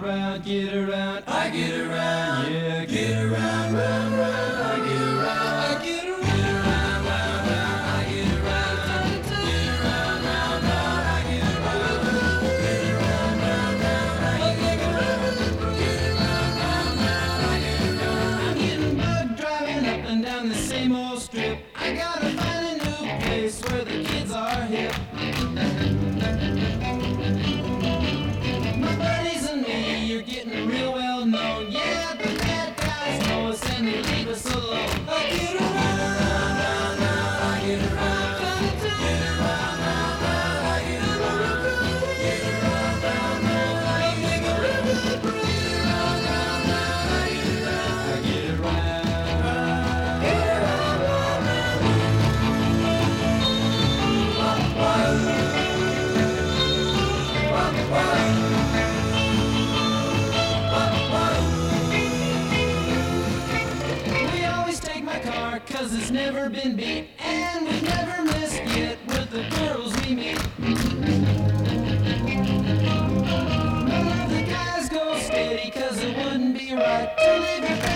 around, get around, I get around, yeah, get around, round, round, I get around, I get around, round, round, round, I get around, get around, round, round, I get around, get around, round, round, I get around, get around, round, round, I get around. I'm getting bugged driving up and down the same old strip. I gotta find a new place where the kids are hip. My buddies and me, you're getting real well known. Yeah, the bad guys know us and they leave us alone. I get around, round, round, round, I get around, get around, round, round, I get around, get around, round, round, I get around, get around, round, round, I get around, I get around, get around, round, round. We always take my car, 'cause it's never been beat, and we've never missed yet with the girls we meet. None of the guys go steady, 'cause it wouldn't be right to leave your